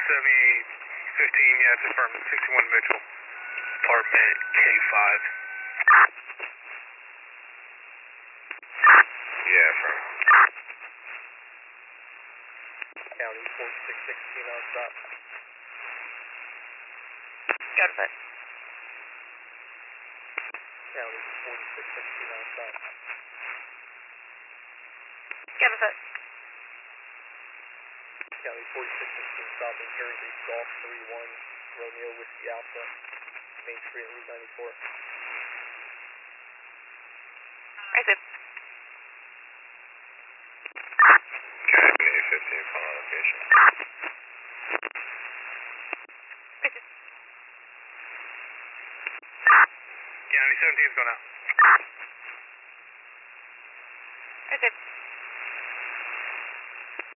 yeah, it's apartment 61 Mitchell. Apartment K5. Yeah, affirm. County 4616 on stop. Got it. County 4616 on stop. Got it. County 4616 stopping Jersey, Golf 31, Romeo Whiskey Alpha, Main Street, Route 94. I said. County 15, final location. County 17 is going out.